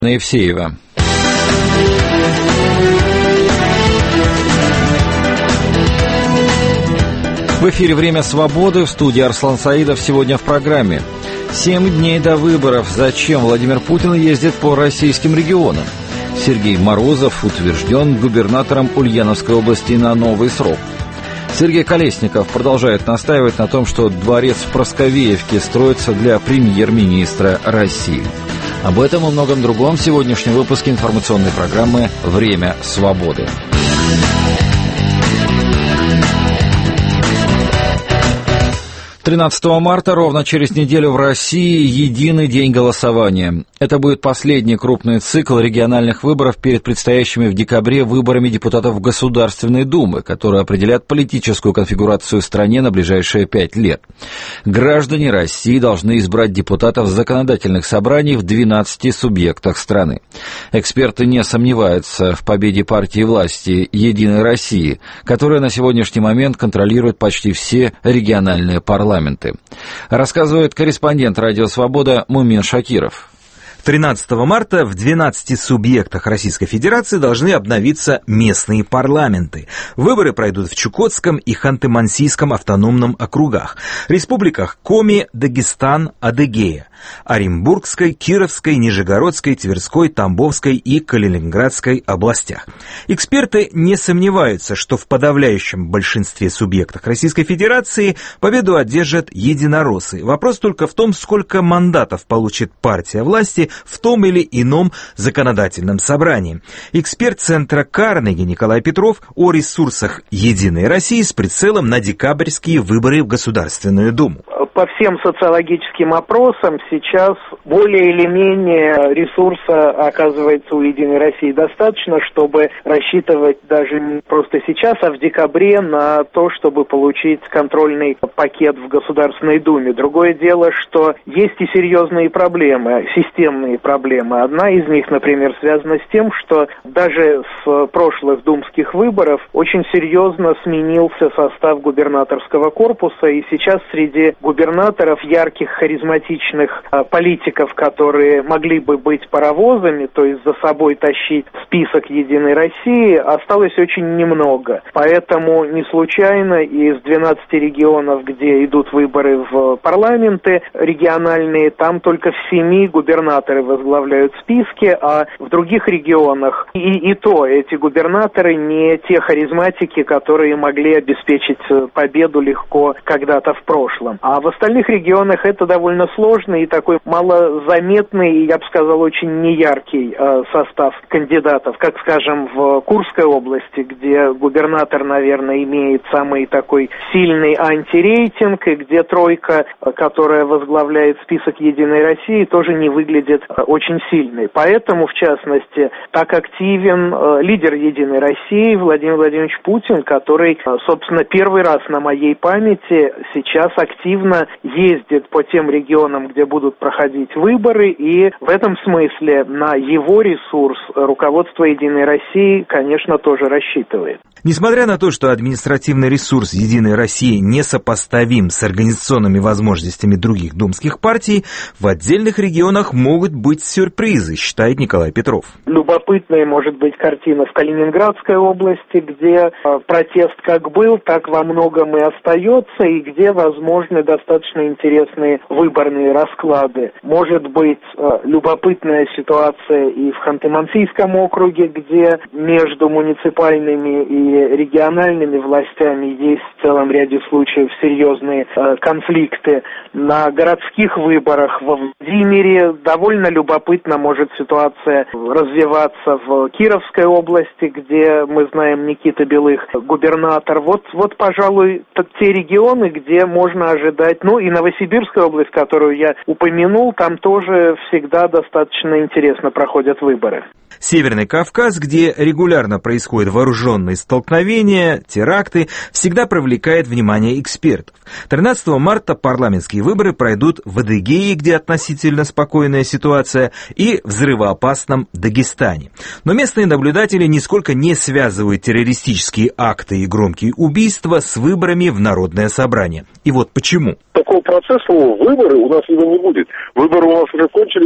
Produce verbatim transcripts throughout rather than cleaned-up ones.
Евсеева. В эфире «Время свободы», в студии Арслан Саидов. Сегодня в программе. Семь дней до выборов. Зачем Владимир Путин ездит по российским регионам? Сергей Морозов утвержден губернатором Ульяновской области на новый срок. Сергей Колесников продолжает настаивать на том, что дворец в Просковеевке строится для премьер-министра России. Об этом и многом другом в сегодняшнем выпуске информационной программы «Время свободы». тринадцатого марта, ровно через неделю, в России единый день голосования. Это будет последний крупный цикл региональных выборов перед предстоящими в декабре выборами депутатов Государственной Думы, которые определят политическую конфигурацию в стране на ближайшие пять лет. Граждане России должны избрать депутатов законодательных собраний в двенадцати субъектах страны. Эксперты не сомневаются в победе партии власти «Единой России», которая на сегодняшний момент контролирует почти все региональные парламенты. Рассказывает корреспондент «Радио Свобода» Мумин Шакиров. тринадцатого марта в двенадцати субъектах Российской Федерации должны обновиться местные парламенты. Выборы пройдут в Чукотском и Ханты-Мансийском автономном округах, республиках Коми, Дагестан, Адыгея, Оренбургской, Кировской, Нижегородской, Тверской, Тамбовской и Калининградской областях. Эксперты не сомневаются, что в подавляющем большинстве субъектов Российской Федерации победу одержат единороссы. Вопрос только в том, сколько мандатов получит партия власти в том или ином законодательном собрании. Эксперт Центра Карнеги Николай Петров о ресурсах «Единой России» с прицелом на декабрьские выборы в Государственную Думу. По всем социологическим опросам сейчас более или менее ресурса оказывается у «Единой России» достаточно, чтобы рассчитывать даже не просто сейчас, а в декабре на то, чтобы получить контрольный пакет в Государственной Думе. Другое дело, что есть и серьезные проблемы, системные проблемы. Одна из них, например, связана с тем, что даже с прошлых думских выборов очень серьезно сменился состав губернаторского корпуса, и сейчас среди губернаторов, ярких, харизматичных э, политиков, которые могли бы быть паровозами, то есть за собой тащить список «Единой России», осталось очень немного. Поэтому не случайно из двенадцати регионов, где идут выборы в парламенты региональные, там только в семи губернаторы возглавляют списки, а в других регионах и, и то эти губернаторы не те харизматики, которые могли обеспечить победу легко когда-то в прошлом. А в остальных регионах это довольно сложный и такой малозаметный, я бы сказал, очень неяркий э, состав кандидатов, как, скажем, в Курской области, где губернатор, наверное, имеет самый такой сильный антирейтинг, и где тройка, которая возглавляет список «Единой России», тоже не выглядит э, очень сильной. Поэтому, в частности, так активен э, лидер «Единой России» Владимир Владимирович Путин, который, э, собственно, первый раз на моей памяти сейчас активно ездит по тем регионам, где будут проходить выборы, и в этом смысле на его ресурс руководство «Единой России», конечно, тоже рассчитывает. Несмотря на то, что административный ресурс «Единой России» несопоставим с организационными возможностями других думских партий, в отдельных регионах могут быть сюрпризы, считает Николай Петров. Любопытная может быть картина в Калининградской области, где э, протест как был, так во многом и остается, и где возможны достаточно интересные выборные расклады. Может быть э, любопытная ситуация и в Ханты-Мансийском округе, где между муниципальными и региональными властями есть в целом ряде случаев серьезные э, конфликты. На городских выборах во Владимире довольно любопытно может ситуация развиваться в Кировской области, где мы знаем Никита Белых, губернатор. Вот, вот, пожалуй, те регионы, где можно ожидать, ну и Новосибирская область, которую я упомянул, там тоже всегда достаточно интересно проходят выборы. Северный Кавказ, где регулярно происходят вооруженные столкновения, теракты, всегда привлекает внимание экспертов. тринадцатого марта парламентские выборы пройдут в Адыгее, где относительно спокойная ситуация, и взрывоопасном Дагестане. Но местные наблюдатели нисколько не связывают террористические акты и громкие убийства с выборами в народное собрание. И вот почему. Такого процесса, выборы у нас его не будет. Выборы у нас уже кончились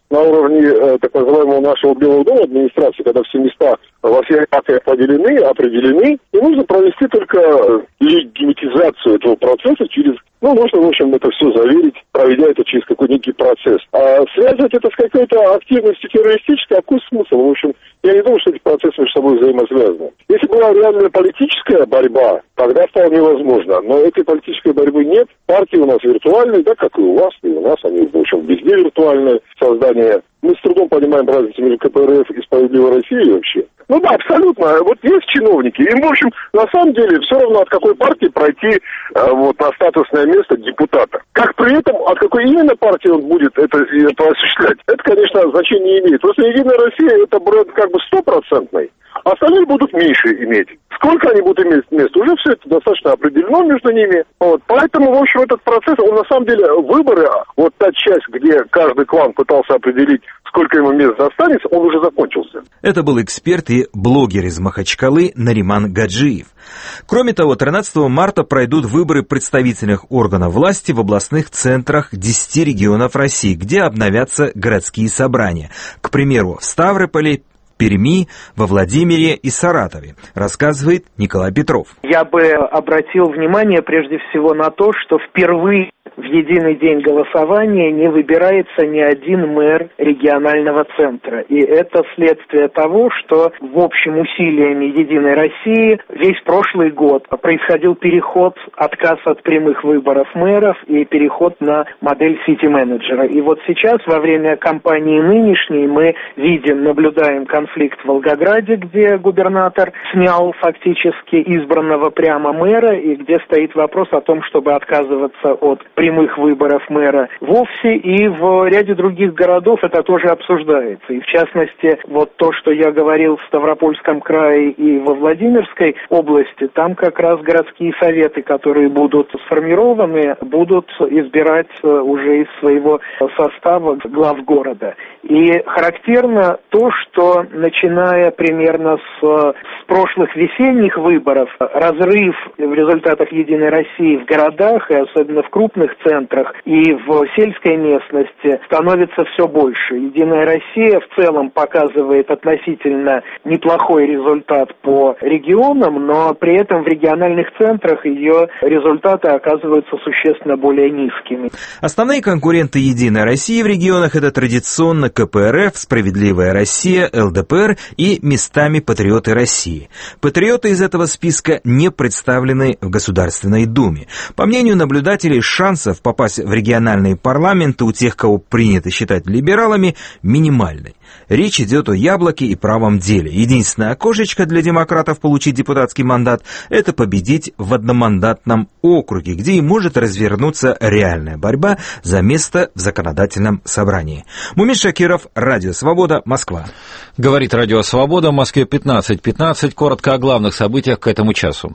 на уровне э, так называемого нашего Белого дома администрации, когда все места во всех партиях поделены, определены, и нужно провести только легитимизацию этого процесса через, ну, нужно, в общем, это все заверить, проведя это через какой-то некий процесс. А связывать это с какой-то активностью террористической, какой смысл? В общем, я не думаю, что эти процессы между собой взаимосвязаны. Если была реальная политическая борьба, тогда вполне возможно. Но этой политической борьбы нет. Партии у нас виртуальные, да, как и у вас, и у нас. Они, в общем, везде виртуальные. Создание. Мы с трудом понимаем разницу между КПРФ и Справедливой Россией вообще. Ну да, абсолютно. Вот есть чиновники. Им, в общем, на самом деле все равно от какой партии пройти э, вот на статусное место депутата. Как при этом, от какой именно партии он будет это, это осуществлять, это, конечно, значения не имеет. Просто Единая Россия это бренд как бы стопроцентный. Остальные будут меньше иметь. Сколько они будут иметь мест, уже все это достаточно определено между ними. Вот. Поэтому, в общем, этот процесс, он на самом деле выборы, вот та часть, где каждый клан пытался определить, сколько ему мест достанется, он уже закончился. Это был эксперт и блогер из Махачкалы Нариман Гаджиев. Кроме того, тринадцатого марта пройдут выборы представительных органов власти в областных центрах десяти регионов России, где обновятся городские собрания. К примеру, в Ставрополе, Перми, во Владимире и Саратове, рассказывает Николай Петров. Я бы обратил внимание прежде всего на то, что впервые в единый день голосования не выбирается ни один мэр регионального центра. И это следствие того, что в общем усилиями Единой России весь прошлый год происходил переход, отказ от прямых выборов мэров и переход на модель сити-менеджера. И вот сейчас, во время кампании нынешней, мы видим, наблюдаем конфликт в Волгограде, где губернатор снял фактически избранного прямо мэра, и где стоит вопрос о том, чтобы отказываться от прямых выборов мэра вовсе, и в ряде других городов это тоже обсуждается. И в частности, вот то, что я говорил в Ставропольском крае и во Владимирской области, там как раз городские советы, которые будут сформированы, будут избирать уже из своего состава глав города. И характерно то, что начиная примерно с, с прошлых весенних выборов, разрыв в результатах Единой России в городах, и особенно в крупных центрах, и в сельской местности становится все больше. Единая Россия в целом показывает относительно неплохой результат по регионам, но при этом в региональных центрах ее результаты оказываются существенно более низкими. Основные конкуренты Единой России в регионах — это традиционно КПРФ, Справедливая Россия, ЛДПР и местами Патриоты России. Патриоты из этого списка не представлены в Государственной Думе. По мнению наблюдателей, шансов попасть в региональные парламенты у тех, кого принято считать либералами, минимальны. Речь идет о яблоке и правом деле. Единственное окошечко для демократов получить депутатский мандат — это победить в одномандатном округе, где и может развернуться реальная борьба за место в законодательном собрании. Мумин Шакиров, Радио Свобода, Москва. Говорит Радио Свобода, в Москве пятнадцать пятнадцать. Коротко о главных событиях к этому часу.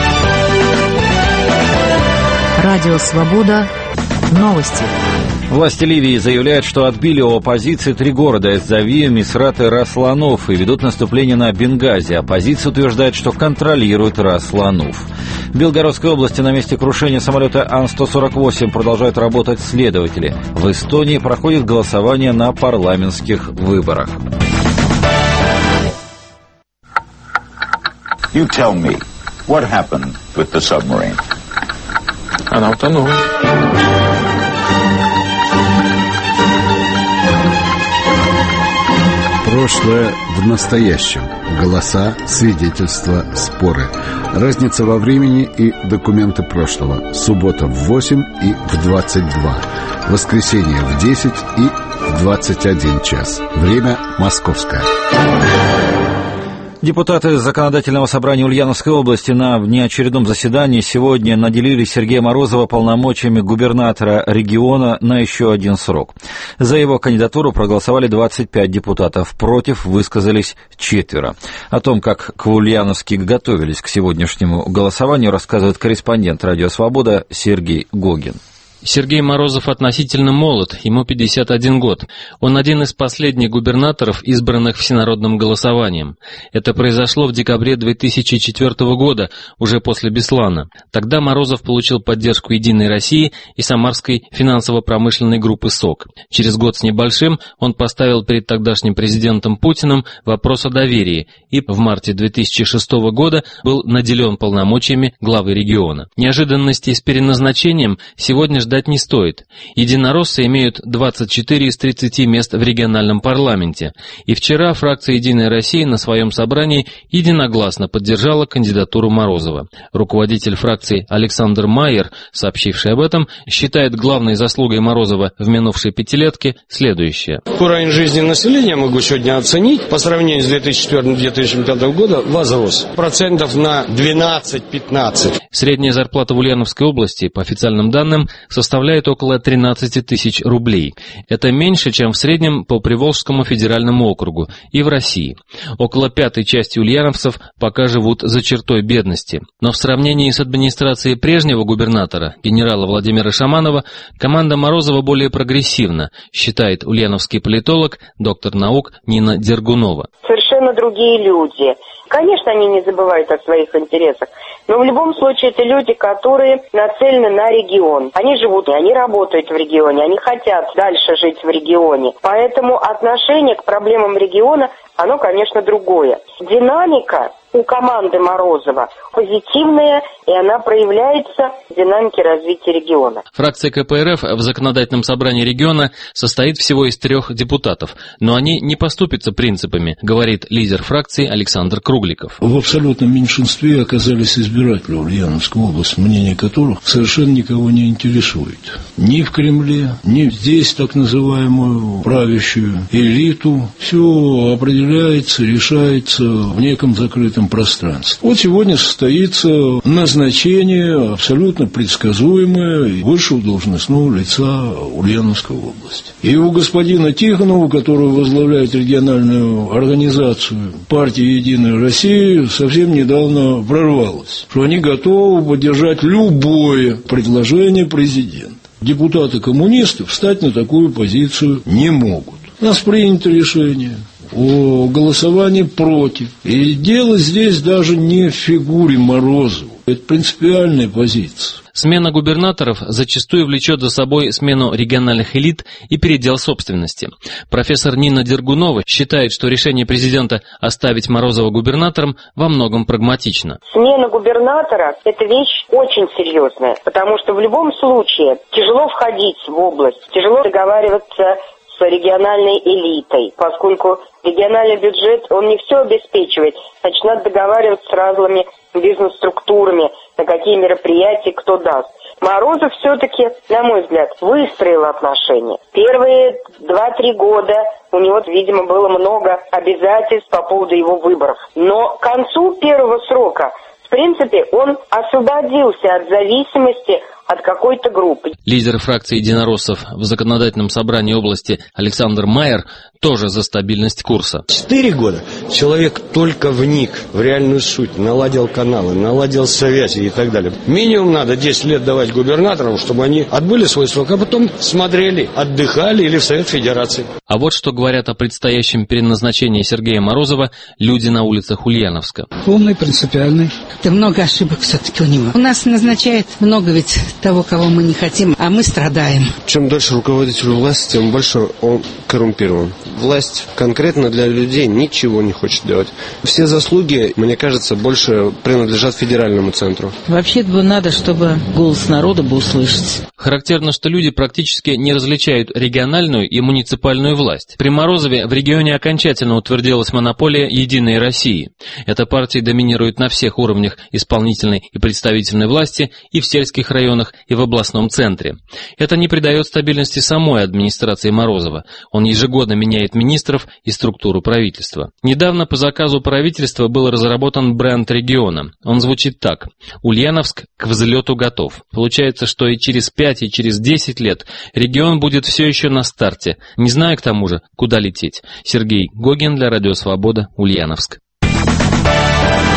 Радио Свобода. Новости. Власти Ливии заявляют, что отбили у оппозиции три города — Эззавию, Мисрат и Рас-Лануф, и ведут наступление на Бенгази. Оппозиция утверждает, что контролирует Рас-Лануф. В Белгородской области на месте крушения самолета Ан сто сорок восемь продолжают работать следователи. В Эстонии проходит голосование на парламентских выборах. You tell me, what happened with the submarine? Она утонула. Прошлое в настоящем. Голоса, свидетельства, споры. Разница во времени и документы прошлого. Суббота в восемь и в двадцать два. Воскресенье в десять и в двадцать один час. Время московское. Депутаты Законодательного собрания Ульяновской области на внеочередном заседании сегодня наделили Сергея Морозова полномочиями губернатора региона на еще один срок. За его кандидатуру проголосовали двадцать пять депутатов, против высказались четверо. О том, как к Ульяновске готовились к сегодняшнему голосованию, рассказывает корреспондент «Радио Свобода» Сергей Гогин. Сергей Морозов относительно молод, ему пятьдесят один год. Он один из последних губернаторов, избранных всенародным голосованием. Это произошло в декабре две тысячи четвёртого года, уже после Беслана. Тогда Морозов получил поддержку «Единой России» и Самарской финансово-промышленной группы «СОК». Через год с небольшим он поставил перед тогдашним президентом Путиным вопрос о доверии и в марте две тысячи шестого года был наделен полномочиями главы региона. Неожиданностей с переназначением сегодня ждать не стоит. Единороссы имеют двадцать четыре из тридцати мест в региональном парламенте. И вчера фракция «Единая Россия» на своем собрании единогласно поддержала кандидатуру Морозова. Руководитель фракции Александр Майер, сообщивший об этом, считает главной заслугой Морозова в минувшей пятилетке следующее. Уровень жизни населения, могу сегодня оценить, по сравнению с две тысячи четвёртым — две тысячи пятым годом возрос. Процентов на двенадцать-пятнадцать. Средняя зарплата в Ульяновской области, по официальным данным, составляет около тринадцати тысяч рублей. Это меньше, чем в среднем по Приволжскому федеральному округу и в России. Около пятой части ульяновцев пока живут за чертой бедности. Но в сравнении с администрацией прежнего губернатора, генерала Владимира Шаманова, команда Морозова более прогрессивна, считает ульяновский политолог, доктор наук Нина Дергунова. Совершенно другие люди. Конечно, они не забывают о своих интересах, но в любом случае это люди, которые нацелены на регион. Они живут, они работают в регионе, они хотят дальше жить в регионе. Поэтому отношение к проблемам региона, оно, конечно, другое. Динамика у команды Морозова позитивная, и она проявляется в динамике развития региона. Фракция ка пэ эр эф в законодательном собрании региона состоит всего из трех депутатов, но они не поступятся принципами, говорит лидер фракции Александр Кругликов. В абсолютном меньшинстве оказались избиратели Ульяновской области, мнение которых совершенно никого не интересует. Ни в Кремле, ни здесь так называемую правящую элиту. Все определяется, решается в неком закрытом пространстве. Вот сегодня состоится назначение абсолютно предсказуемое высшего должностного лица Ульяновской области. И у господина Тихонова, который возглавляет региональную организацию партии «Единая Россия», совсем недавно прорвалось, что они готовы поддержать любое предложение президента. Депутаты-коммунисты встать на такую позицию не могут. У нас принято решение о голосовании против. И дело здесь даже не в фигуре Морозова. Это принципиальная позиция. Смена губернаторов зачастую влечет за собой смену региональных элит и передел собственности. Профессор Нина Дергунова считает, что решение президента оставить Морозова губернатором во многом прагматично. Смена губернатора – это вещь очень серьезная, потому что в любом случае тяжело входить в область, тяжело договариваться с региональной элитой, поскольку региональный бюджет, он не все обеспечивает, значит, надо договариваться с разными бизнес-структурами, на какие мероприятия кто даст. Морозов все-таки, на мой взгляд, выстроил отношения. Первые два-три года у него, видимо, было много обязательств по поводу его выборов. Но к концу первого срока, в принципе, он освободился от зависимости от какой-то группы. Лидер фракции единороссов в законодательном собрании области Александр Майер тоже за стабильность курса. Четыре года человек только вник в реальную суть, наладил каналы, наладил связи и так далее. Минимум надо десять лет давать губернаторам, чтобы они отбыли свой срок, а потом смотрели, отдыхали или в Совет Федерации. А вот что говорят о предстоящем переназначении Сергея Морозова люди на улицах Ульяновска. Умный, принципиальный. Да много ошибок все-таки у него. У нас назначает много ведь того, кого мы не хотим, а мы страдаем. Чем дольше руководитель власти, тем больше он коррумпирован. Власть конкретно для людей ничего не хочет делать. Все заслуги, мне кажется, больше принадлежат федеральному центру. Вообще-то бы надо, чтобы голос народа был услышать. Характерно, что люди практически не различают региональную и муниципальную власть. При Морозове в регионе окончательно утвердилась монополия «Единой России». Эта партия доминирует на всех уровнях исполнительной и представительной власти и в сельских районах, и в областном центре. Это не придает стабильности самой администрации Морозова. Он ежегодно меняет министров и структуру правительства. Недавно по заказу правительства был разработан бренд региона. Он звучит так: «Ульяновск к взлету готов». Получается, что и через пять, и через десять лет регион будет все еще на старте, не зная к тому же, куда лететь. Сергей Гогин для Радио Свобода, Ульяновск.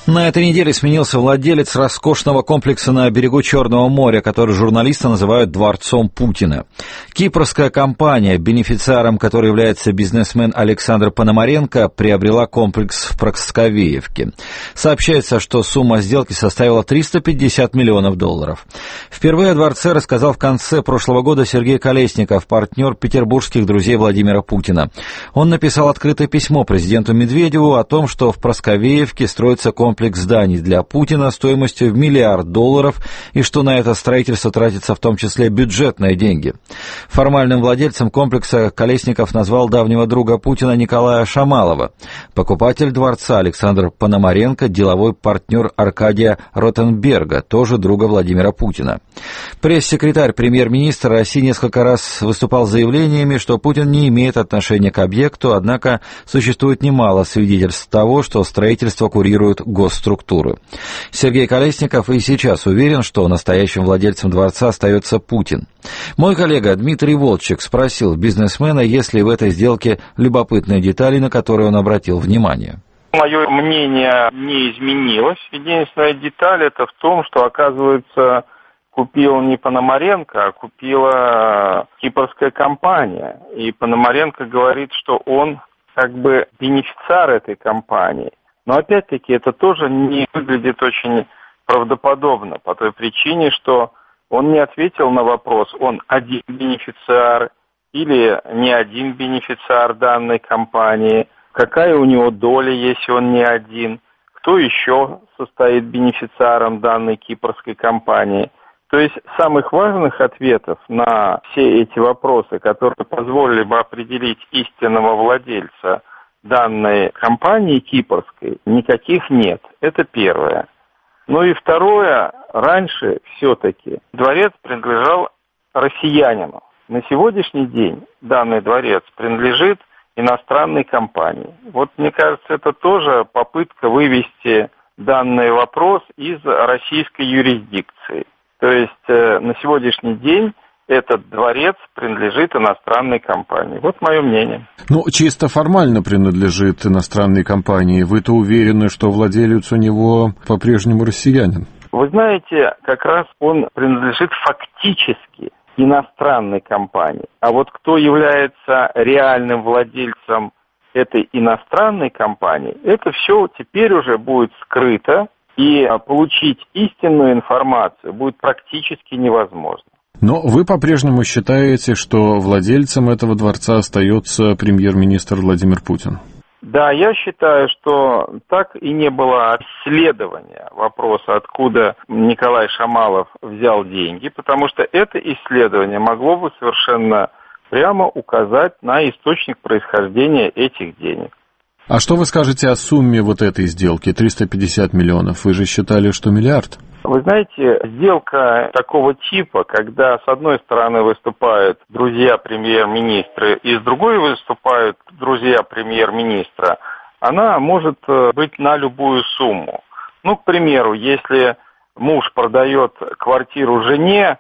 На этой неделе сменился владелец роскошного комплекса на берегу Черного моря, который журналисты называют «дворцом Путина». Кипрская компания, бенефициаром которой является бизнесмен Александр Пономаренко, приобрела комплекс в Прасковеевке. Сообщается, что сумма сделки составила триста пятьдесят миллионов долларов. Впервые о дворце рассказал в конце прошлого года Сергей Колесников, партнер петербургских друзей Владимира Путина. Он написал открытое письмо президенту Медведеву о том, что в Прасковеевке строится комплекс комплекс зданий для Путина стоимостью в миллиард долларов и что на это строительство тратится в том числе бюджетные деньги. Формальным владельцем комплекса Колесников назвал давнего друга Путина Николая Шамалова. Покупатель дворца Александр Пономаренко – деловой партнер Аркадия Ротенберга, тоже друга Владимира Путина. Пресс-секретарь премьер-министра России несколько раз выступал с заявлениями, что Путин не имеет отношения к объекту, однако существует немало свидетельств того, что строительство курирует госструктуры. Сергей Колесников и сейчас уверен, что настоящим владельцем дворца остается Путин. Мой коллега Дмитрий Волчек спросил бизнесмена, есть ли в этой сделке любопытные детали, на которые он обратил внимание. Мое мнение не изменилось. Единственная деталь это в том, что, оказывается, купил не Пономаренко, а купила кипрская компания. И Пономаренко говорит, что он как бы бенефициар этой компании. Но опять-таки это тоже не выглядит очень правдоподобно по той причине, что он не ответил на вопрос, он один бенефициар или не один бенефициар данной компании, какая у него доля, если он не один, кто еще состоит бенефициаром данной кипрской компании. То есть самых важных ответов на все эти вопросы, которые позволили бы определить истинного владельца данной компании кипрской, никаких нет. Это первое. Ну и второе, раньше все-таки дворец принадлежал россиянину. На сегодняшний день данный дворец принадлежит иностранной компании. Вот мне кажется, это тоже попытка вывести данный вопрос из российской юрисдикции. То есть э, на сегодняшний день этот дворец принадлежит иностранной компании. Вот мое мнение. Ну, чисто формально принадлежит иностранной компании. Вы-то уверены, что владелец у него по-прежнему россиянин? Вы знаете, как раз он принадлежит фактически иностранной компании. А вот кто является реальным владельцем этой иностранной компании, это все теперь уже будет скрыто, и получить истинную информацию будет практически невозможно. Но вы по-прежнему считаете, что владельцем этого дворца остается премьер-министр Владимир Путин? Да, я считаю, что так и не было исследования вопроса, откуда Николай Шамалов взял деньги, потому что это исследование могло бы совершенно прямо указать на источник происхождения этих денег. А что вы скажете о сумме вот этой сделки, триста пятьдесят миллионов? Вы же считали, что миллиард? Вы знаете, сделка такого типа, когда с одной стороны выступают друзья премьер-министра и с другой выступают друзья премьер-министра, она может быть на любую сумму. Ну, к примеру, если муж продает квартиру жене,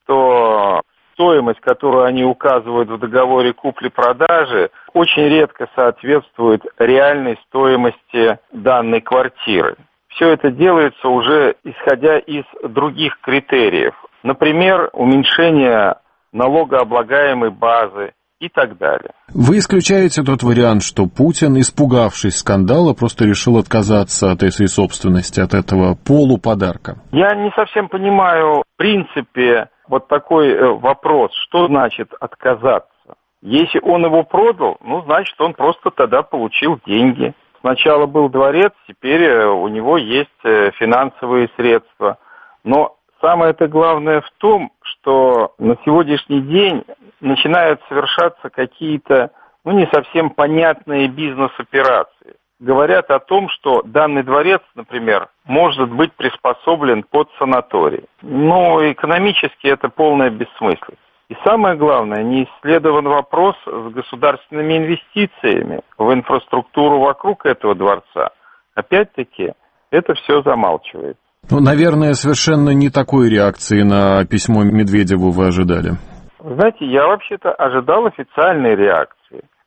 то стоимость, которую они указывают в договоре купли-продажи, очень редко соответствует реальной стоимости данной квартиры. Все это делается уже исходя из других критериев. Например, уменьшение налогооблагаемой базы и так далее. Вы исключаете тот вариант, что Путин, испугавшись скандала, просто решил отказаться от этой собственности, от этого полуподарка? Я не совсем понимаю, в принципе, вот такой вопрос, что значит отказаться? Если он его продал, ну, значит, он просто тогда получил деньги. Сначала был дворец, теперь у него есть финансовые средства. Но самое-то главное в том, что на сегодняшний день начинают совершаться какие-то, ну, не совсем понятные бизнес-операции. Говорят о том, что данный дворец, например, может быть приспособлен под санаторий. Но экономически это полная бессмыслица. И самое главное, не исследован вопрос с государственными инвестициями в инфраструктуру вокруг этого дворца. Опять-таки, это все замалчивается. Ну, наверное, совершенно не такой реакции на письмо Медведеву вы ожидали. Знаете, я вообще-то ожидал официальной реакции.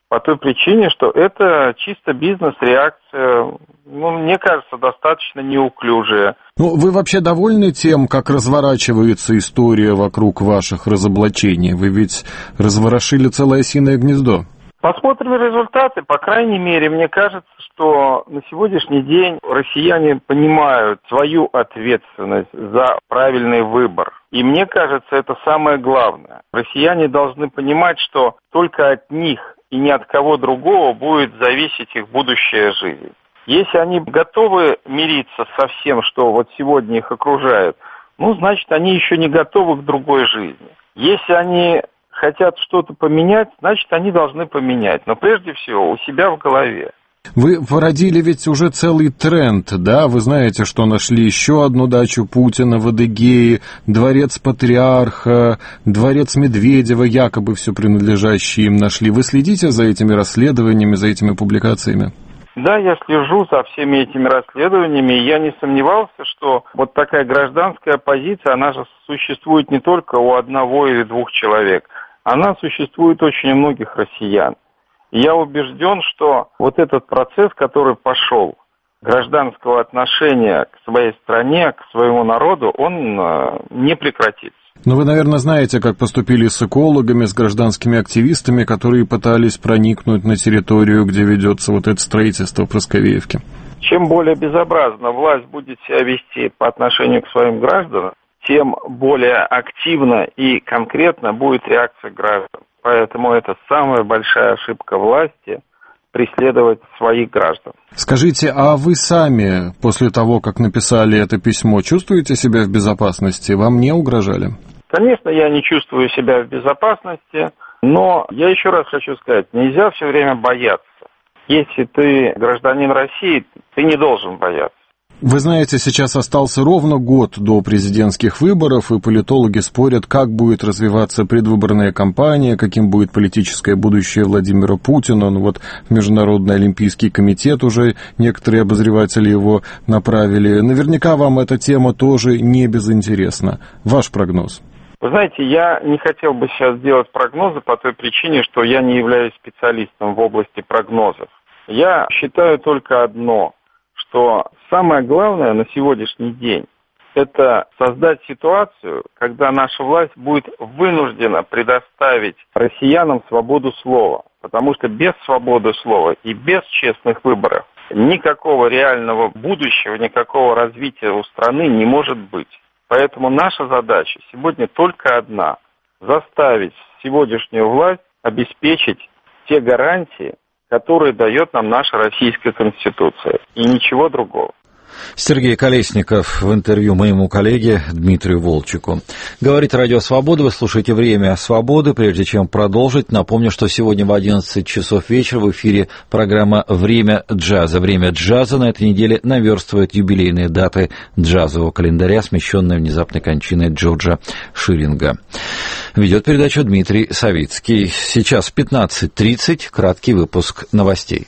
по той причине, что это чисто бизнес-реакция, ну, мне кажется, достаточно неуклюжая. Ну, вы вообще довольны тем, как разворачивается история вокруг ваших разоблачений? Вы ведь разворошили целое осиное гнездо. Посмотрим результаты. По крайней мере, мне кажется, что на сегодняшний день россияне понимают свою ответственность за правильный выбор. И мне кажется, это самое главное. Россияне должны понимать, что только от них и ни от кого другого будет зависеть их будущая жизнь. Если они готовы мириться со всем, что вот сегодня их окружает, ну, значит, они еще не готовы к другой жизни. Если они хотят что-то поменять, значит, они должны поменять. Но прежде всего у себя в голове. Вы породили ведь уже целый тренд, да? Вы знаете, что нашли еще одну дачу Путина в Адыгее, дворец Патриарха, дворец Медведева, якобы все принадлежащее им нашли. Вы следите за этими расследованиями, за этими публикациями? Да, я слежу за всеми этими расследованиями, и я не сомневался, что вот такая гражданская оппозиция, она же существует не только у одного или двух человек, она существует очень у многих россиян. И я убежден, что вот этот процесс, который пошел, гражданского отношения к своей стране, к своему народу, он не прекратится. Но вы, наверное, знаете, как поступили с экологами, с гражданскими активистами, которые пытались проникнуть на территорию, где ведется вот это строительство в Просковеевке. Чем более безобразно власть будет себя вести по отношению к своим гражданам, тем более активно и конкретно будет реакция граждан. Поэтому это самая большая ошибка власти – преследовать своих граждан. Скажите, а вы сами, после того, как написали это письмо, чувствуете себя в безопасности? Вам не угрожали? Конечно, я не чувствую себя в безопасности, но я еще раз хочу сказать, нельзя все время бояться. Если ты гражданин России, ты не должен бояться. Вы знаете, сейчас остался ровно год до президентских выборов, и политологи спорят, как будет развиваться предвыборная кампания, каким будет политическое будущее Владимира Путина. Ну вот в Международный олимпийский комитет уже некоторые обозреватели его направили. Наверняка вам эта тема тоже не безинтересна. Ваш прогноз? Вы знаете, я не хотел бы сейчас делать прогнозы по той причине, что я не являюсь специалистом в области прогнозов. Я считаю только одно, что самое главное на сегодняшний день – это создать ситуацию, когда наша власть будет вынуждена предоставить россиянам свободу слова. Потому что без свободы слова и без честных выборов никакого реального будущего, никакого развития у страны не может быть. Поэтому наша задача сегодня только одна – заставить сегодняшнюю власть обеспечить те гарантии, которые дает нам наша Российская Конституция, и ничего другого. Сергей Колесников в интервью моему коллеге Дмитрию Волчику. Говорит Радио Свобода, вы слушаете «Время свободы». Прежде чем продолжить, напомню, что сегодня в одиннадцать часов вечера в эфире программа «Время джаза». «Время джаза» на этой неделе наверстывает юбилейные даты джазового календаря, смещенные внезапной кончиной Джорджа Шиллинга. Ведет передачу Дмитрий Савицкий. Сейчас в пятнадцать тридцать краткий выпуск новостей.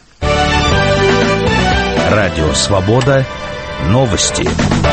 Радио «Свобода». Новости.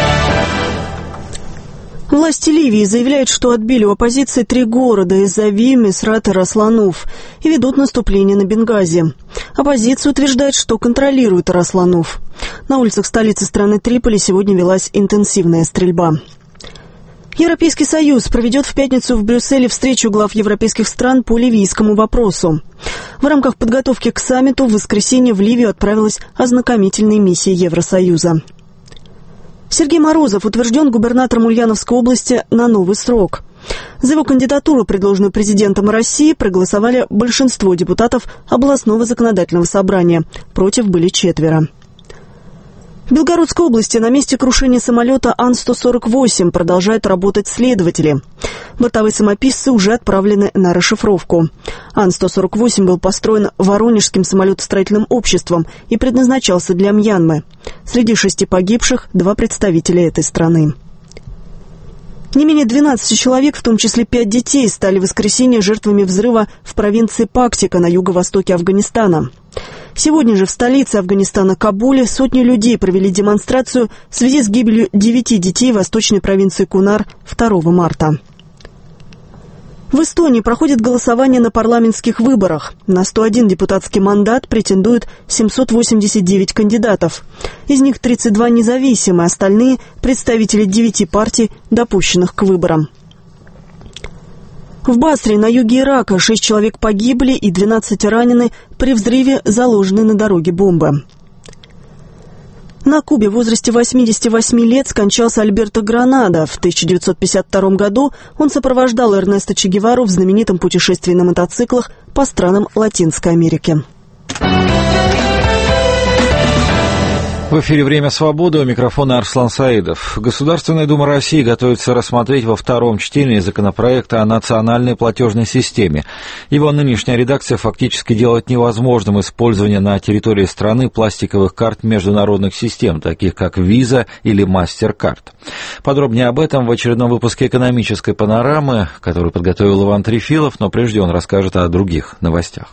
Власти Ливии заявляют, что отбили у оппозиции три города – Изавию, Мисрат и Раслануф, и ведут наступление на Бенгази. Оппозиция утверждает, что контролирует Раслануф. На улицах столицы страны Триполи сегодня велась интенсивная стрельба. Европейский Союз проведет в пятницу в Брюсселе встречу глав европейских стран по ливийскому вопросу. В рамках подготовки к саммиту в воскресенье в Ливию отправилась ознакомительная миссия Евросоюза. Сергей Морозов утвержден губернатором Ульяновской области на новый срок. За его кандидатуру, предложенную президентом России, проголосовали большинство депутатов областного законодательного собрания. Против были четверо. В Белгородской области на месте крушения самолета Ан сто сорок восемь продолжают работать следователи. Бортовые самописцы уже отправлены на расшифровку. Ан сто сорок восемь был построен Воронежским самолетостроительным обществом и предназначался для Мьянмы. Среди шести погибших два представителя этой страны. Не менее двенадцати человек, в том числе пять детей, стали в воскресенье жертвами взрыва в провинции Пактика на юго-востоке Афганистана. Сегодня же в столице Афганистана Кабуле сотни людей провели демонстрацию в связи с гибелью девяти детей в восточной провинции Кунар второго марта. В Эстонии проходит голосование на парламентских выборах. На сто один депутатский мандат претендуют семьсот восемьдесят девять кандидатов. Из них тридцать два независимые, остальные – представители девяти партий, допущенных к выборам. В Басре на юге Ирака шесть человек погибли и двенадцать ранены при взрыве заложенной на дороге бомбы. На Кубе в возрасте восьмидесяти восьми лет скончался Альберто Гранада. В тысяча девятьсот пятьдесят втором году он сопровождал Эрнесто Че Гевару в знаменитом путешествии на мотоциклах по странам Латинской Америки. В эфире «Время свободы», у микрофона Арслан Саидов. Государственная Дума России готовится рассмотреть во втором чтении законопроект о национальной платежной системе. Его нынешняя редакция фактически делает невозможным использование на территории страны пластиковых карт международных систем, таких как Visa или MasterCard. Подробнее об этом в очередном выпуске «Экономической панорамы», который подготовил Иван Трефилов, но прежде он расскажет о других новостях.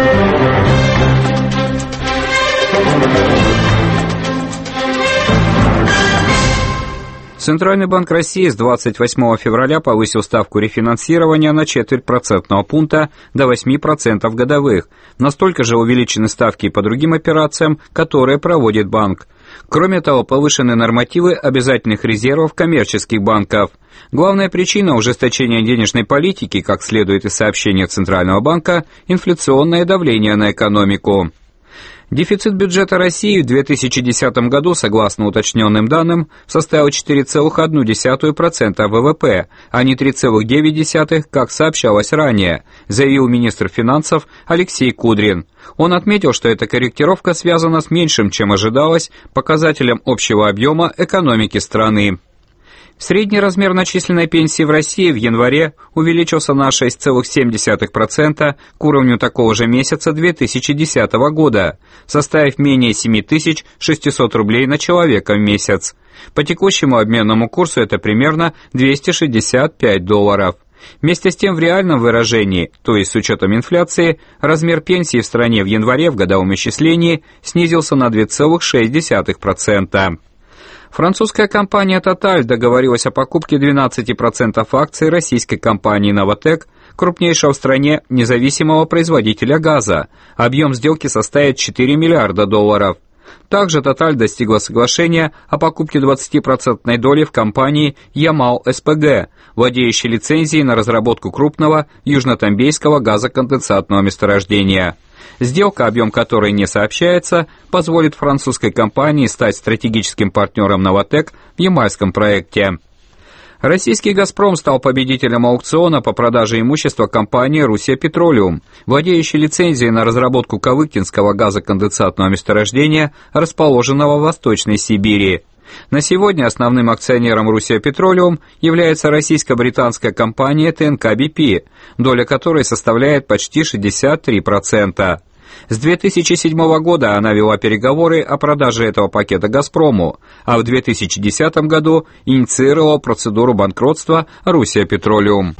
Центральный банк России с двадцать восьмого февраля повысил ставку рефинансирования на четверть процентного пункта до восемь процентов годовых. Настолько же увеличены ставки по другим операциям, которые проводит банк. Кроме того, повышены нормативы обязательных резервов коммерческих банков. Главная причина ужесточения денежной политики, как следует из сообщения Центрального банка, инфляционное давление на экономику. Дефицит бюджета России в две тысячи десятом году, согласно уточненным данным, составил четыре целых одна десятая процента ВВП, а не три целых девять десятых, как сообщалось ранее, заявил министр финансов Алексей Кудрин. Он отметил, что эта корректировка связана с меньшим, чем ожидалось, показателем общего объема экономики страны. Средний размер начисленной пенсии в России в январе увеличился на шесть целых семь десятых процента к уровню такого же месяца две тысячи десятого года, составив менее семь тысяч шестьсот рублей на человека в месяц. По текущему обменному курсу это примерно двести шестьдесят пять долларов. Вместе с тем в реальном выражении, то есть с учетом инфляции, размер пенсии в стране в январе в годовом исчислении снизился на два целых шесть десятых процента. Французская компания Total договорилась о покупке двенадцати процентов акций российской компании Novatek, крупнейшего в стране независимого производителя газа. Объем сделки составит четыре миллиарда долларов. Также Total достигла соглашения о покупке двадцатипроцентной доли в компании Ямал-СПГ, владеющей лицензией на разработку крупного южнотамбейского газоконденсатного месторождения. Сделка, объем которой не сообщается, позволит французской компании стать стратегическим партнером Novatek в ямальском проекте. Российский «Газпром» стал победителем аукциона по продаже имущества компании «Руссия Петролиум», владеющей лицензией на разработку Кавыкинского газоконденсатного месторождения, расположенного в Восточной Сибири. На сегодня основным акционером «Руссия Петролиум» является российско-британская компания тэ эн ка би пи, доля которой составляет почти шестьдесят три процента. С две тысячи седьмого года она вела переговоры о продаже этого пакета «Газпрому», а в две тысячи десятом году инициировала процедуру банкротства «Руссия Петролиум».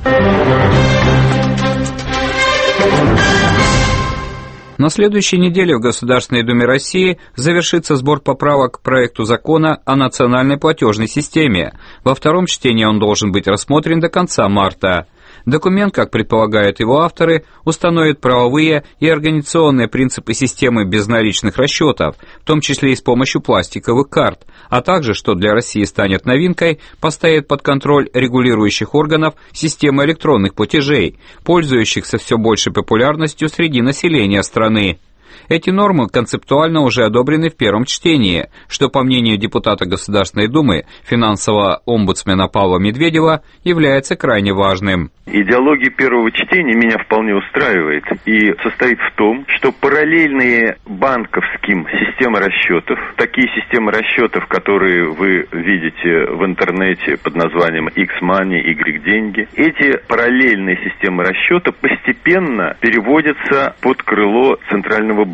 На следующей неделе в Государственной Думе России завершится сбор поправок к проекту закона о национальной платежной системе. Во втором чтении он должен быть рассмотрен до конца марта. Документ, как предполагают его авторы, установит правовые и организационные принципы системы безналичных расчетов, в том числе и с помощью пластиковых карт, а также, что для России станет новинкой, поставит под контроль регулирующих органов системы электронных платежей, пользующихся все большей популярностью среди населения страны. Эти нормы концептуально уже одобрены в первом чтении, что, по мнению депутата Государственной Думы, финансового омбудсмена Павла Медведева, является крайне важным. Идеология первого чтения меня вполне устраивает и состоит в том, что параллельные банковским системы расчетов, такие системы расчетов, которые вы видите в интернете под названием X-Money, Y-деньги, эти параллельные системы расчета постепенно переводятся под крыло Центрального банка.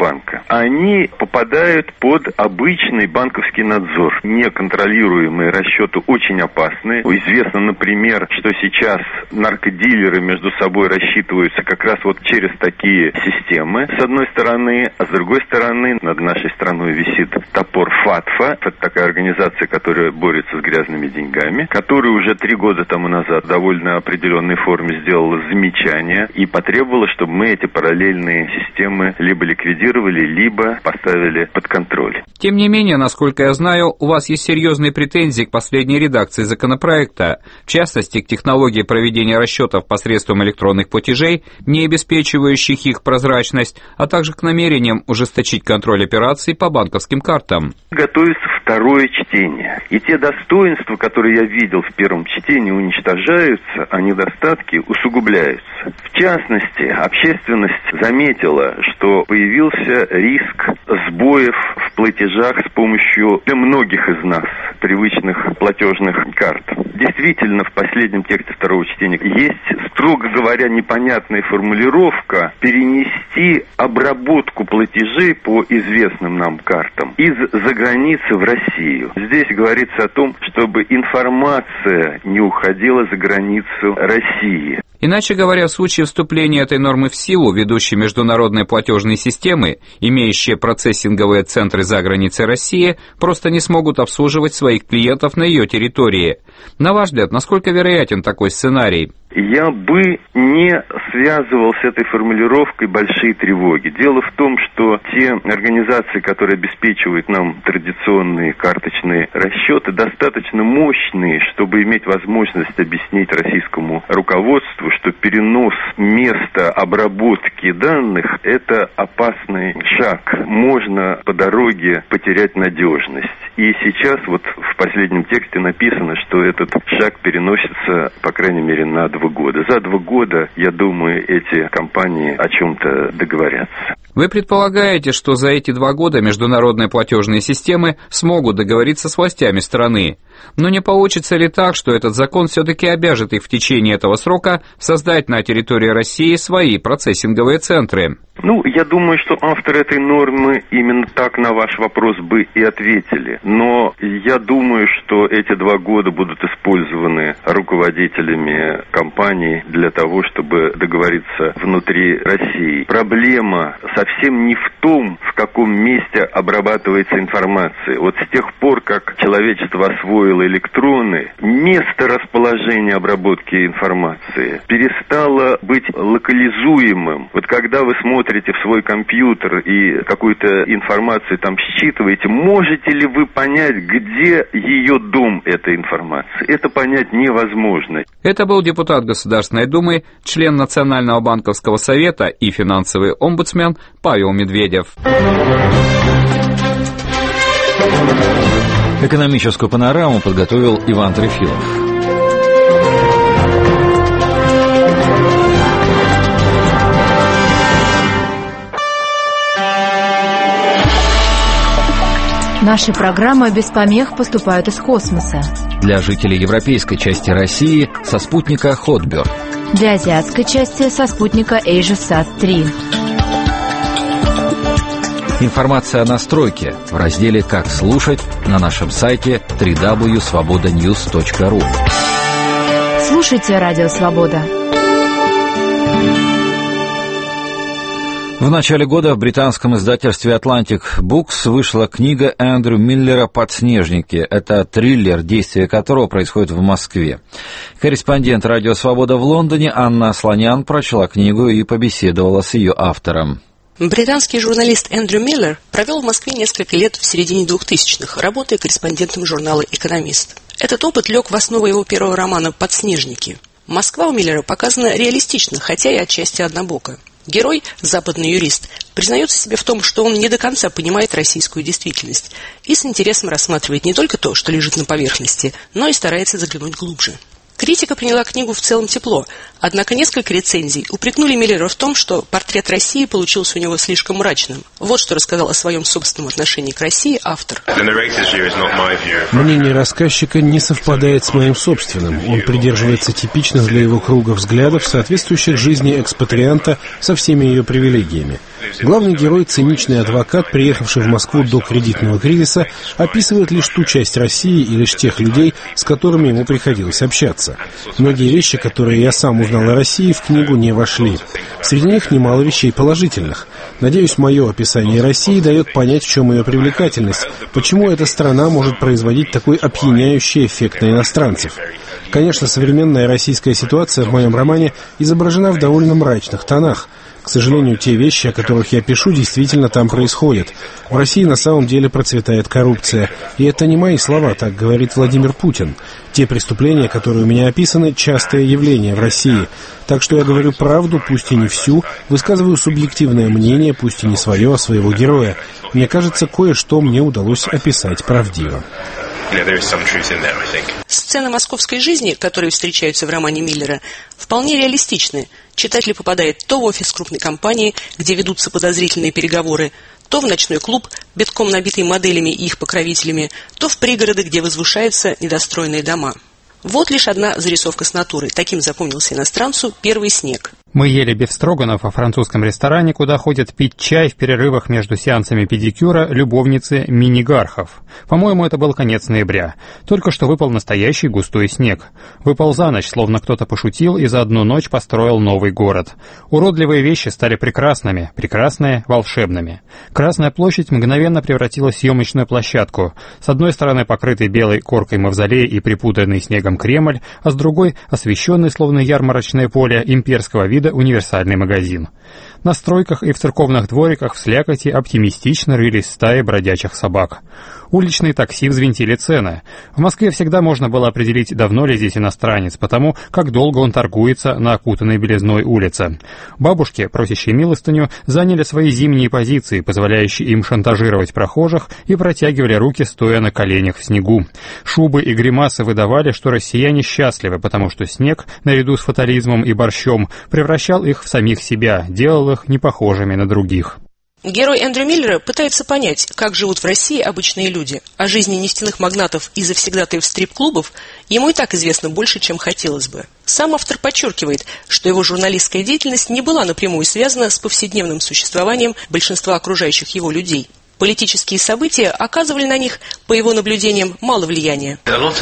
банка, они попадают под обычный банковский надзор. Неконтролируемые расчеты очень опасны. Известно, например, что сейчас наркодилеры между собой рассчитываются как раз вот через такие системы, с одной стороны, а с другой стороны над нашей страной висит топор ФАТФа. Это такая организация, которая борется с грязными деньгами, которая уже три года тому назад в довольно определенной форме сделала замечание и потребовала, чтобы мы эти параллельные системы либо ликвидировали, либо поставили под контроль. Тем не менее, насколько я знаю, у вас есть серьезные претензии к последней редакции законопроекта, в частности, к технологии проведения расчетов посредством электронных платежей, не обеспечивающих их прозрачность, а также к намерениям ужесточить контроль операций по банковским картам. Готовится второе чтение. И те достоинства, которые я видел в первом чтении, уничтожаются, а недостатки усугубляются. В частности, общественность заметила, что появился риск сбоев в платежах с помощью для многих из нас привычных платежных карт. Действительно, в последнем тексте второго чтения есть, строго говоря, непонятная формулировка перенести обработку платежей по известным нам картам из-за границы в Россию. Здесь говорится о том, чтобы информация не уходила за границу России. Иначе говоря, в случае вступления этой нормы в силу, ведущие международные платежные системы, имеющие процессинговые центры за границей России, просто не смогут обслуживать своих клиентов на ее территории. На ваш взгляд, насколько вероятен такой сценарий? Я бы не связывал с этой формулировкой большие тревоги. Дело в том, что те организации, которые обеспечивают нам традиционные карточные расчеты, достаточно мощные, чтобы иметь возможность объяснить российскому руководству, что перенос места обработки данных – это опасный шаг. Можно по дороге потерять надежность. И сейчас вот в последнем тексте написано, что этот шаг переносится, по крайней мере, на два года. За два года, я думаю, эти компании о чем-то договорятся. Вы предполагаете, что за эти два года международные платежные системы смогут договориться с властями страны. Но не получится ли так, что этот закон все-таки обяжет их в течение этого срока создать на территории России свои процессинговые центры? Ну, я думаю, что авторы этой нормы именно так на ваш вопрос бы и ответили. Но я думаю, что эти два года будут использованы руководителями компаний для того, чтобы договориться внутри России. Проблема совсем не в том, в каком месте обрабатывается информация. Вот с тех пор, как человечество освоило электроны, место расположения обработки информации перестало быть локализуемым. Вот когда вы смотрите в свой компьютер и какую-то информацию там считываете, можете ли вы понять, где ее дом этой информации? Это понять невозможно. Это был депутат Государственной Думы, член Национального банковского совета и финансовый омбудсмен Павел Медведев. Экономическую панораму подготовил Иван Трефилов. Наши программы без помех поступают из космоса. Для жителей европейской части России со спутника Хотберг. Для азиатской части со спутника AsiaSat три. Информация о настройке в разделе «Как слушать» на нашем сайте дабл ю дабл ю дабл ю точка свобода ньюс точка ру. Слушайте «Радио Свобода». В начале года в британском издательстве Atlantic Books вышла книга Эндрю Миллера «Подснежники». Это триллер, действие которого происходит в Москве. Корреспондент «Радио Свобода» в Лондоне Анна Слонян прочла книгу и побеседовала с ее автором. Британский журналист Эндрю Миллер провел в Москве несколько лет в середине двухтысячных, работая корреспондентом журнала «Экономист». Этот опыт лег в основу его первого романа «Подснежники». Москва у Миллера показана реалистично, хотя и отчасти однобоко. Герой, западный юрист, признается себе в том, что он не до конца понимает российскую действительность и с интересом рассматривает не только то, что лежит на поверхности, но и старается заглянуть глубже. Критика приняла книгу в целом тепло, Однако несколько рецензий упрекнули Миллера в том, что портрет России получился у него слишком мрачным. Вот что рассказал о своем собственном отношении к России автор. Мнение рассказчика не совпадает с моим собственным. Он придерживается типичных для его круга взглядов, соответствующих жизни экспатрианта со всеми ее привилегиями. Главный герой, циничный адвокат, приехавший в Москву до кредитного кризиса, описывает лишь ту часть России и лишь тех людей, с которыми ему приходилось общаться. Многие вещи, которые я сам узнал о России, в книгу не вошли. Среди них немало вещей положительных. Надеюсь, мое описание России дает понять, в чем ее привлекательность, почему эта страна может производить такой опьяняющий эффект на иностранцев. Конечно, современная российская ситуация в моем романе изображена в довольно мрачных тонах. К сожалению, те вещи, о которых я пишу, действительно там происходят. В России на самом деле процветает коррупция. И это не мои слова, так говорит Владимир Путин. Те преступления, которые у меня описаны, частое явление в России. Так что я говорю правду, пусть и не всю, высказываю субъективное мнение, пусть и не свое, а своего героя. Мне кажется, кое-что мне удалось описать правдиво. Сцены московской жизни, которые встречаются в романе Миллера, вполне реалистичны. Читатель попадает то в офис крупной компании, где ведутся подозрительные переговоры, то в ночной клуб, битком набитый моделями и их покровителями, то в пригороды, где возвышаются недостроенные дома. Вот лишь одна зарисовка с натуры. Таким запомнился иностранцу первый снег. Мы ели бефстроганов во французском ресторане, куда ходят пить чай в перерывах между сеансами педикюра любовницы минигархов. По-моему, это был конец ноября. Только что выпал настоящий густой снег. Выпал за ночь, словно кто-то пошутил и за одну ночь построил новый город. Уродливые вещи стали прекрасными, прекрасные — волшебными. Красная площадь мгновенно превратилась в съемочную площадку. С одной стороны покрытый белой коркой мавзолей и припутанный снегом Кремль, а с другой — освещенный, словно ярмарочное поле, имперского вида универсальный магазин. На стройках и в церковных двориках в слякоти оптимистично рылись стаи бродячих собак. Уличные такси взвинтили цены. В Москве всегда можно было определить, давно ли здесь иностранец, потому как долго он торгуется на окутанной белизной улице. Бабушки, просящие милостыню, заняли свои зимние позиции, позволяющие им шантажировать прохожих, и протягивали руки, стоя на коленях в снегу. Шубы и гримасы выдавали, что россияне счастливы, потому что снег, наряду с фатализмом и борщом, превращал их в самих себя, делал их непохожими на других. Герой Эндрю Миллера пытается понять, как живут в России обычные люди. О жизни нефтяных магнатов и завсегдатаев стрип-клубов ему и так известно больше, чем хотелось бы. Сам автор подчеркивает, что его журналистская деятельность не была напрямую связана с повседневным существованием большинства окружающих его людей. Политические события оказывали на них, по его наблюдениям, мало влияния.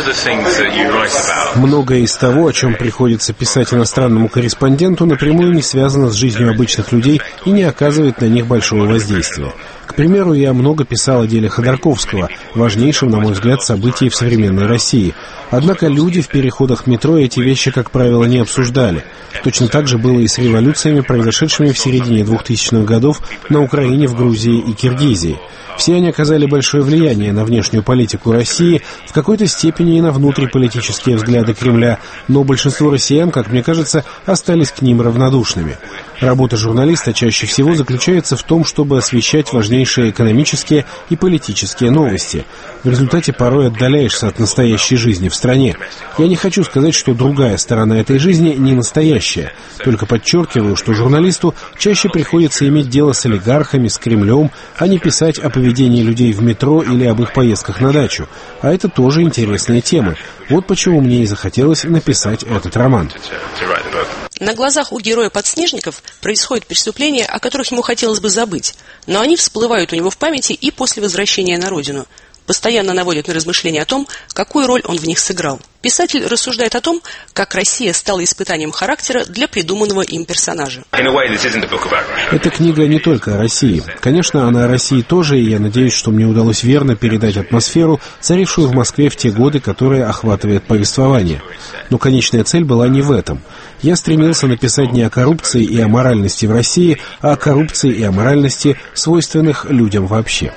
Многое из того, о чем приходится писать иностранному корреспонденту, напрямую не связано с жизнью обычных людей и не оказывает на них большого воздействия. К примеру, я много писал о деле Ходорковского, важнейшем, на мой взгляд, событии в современной России. Однако люди в переходах метро эти вещи, как правило, не обсуждали. Точно так же было и с революциями, произошедшими в середине двухтысячных годов на Украине, в Грузии и Киргизии. Все они оказали большое влияние на внешнюю политику России, в какой-то степени и на внутриполитические взгляды Кремля, но большинство россиян, как мне кажется, остались к ним равнодушными. Работа журналиста чаще всего заключается в том, чтобы освещать важнейшие экономические и политические новости. В результате порой отдаляешься от настоящей жизни в стране. Я не хочу сказать, что другая сторона этой жизни не настоящая, только подчеркиваю, что журналисту чаще приходится иметь дело с олигархами, с Кремлем, а не писать о поведении людей в метро или об их поездках на дачу. А это тоже интересные темы. Вот почему мне и захотелось написать этот роман. На глазах у героя подснежников происходят преступления, о которых ему хотелось бы забыть, но они всплывают у него в памяти и после возвращения на родину. Постоянно наводят на размышления о том, какую роль он в них сыграл. Писатель рассуждает о том, как Россия стала испытанием характера для придуманного им персонажа. Эта книга не только о России. Конечно, она о России тоже, и я надеюсь, что мне удалось верно передать атмосферу, царившую в Москве в те годы, которые охватывает повествование. Но конечная цель была не в этом. Я стремился написать не о коррупции и о моральности в России, а о коррупции и о моральности, свойственных людям вообще.